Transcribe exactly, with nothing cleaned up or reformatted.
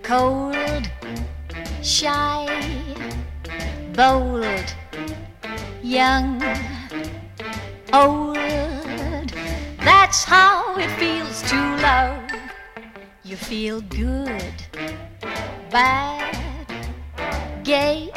Cold, shy, bold, young, old. That's how it feels to love. You feel good, bad, gay.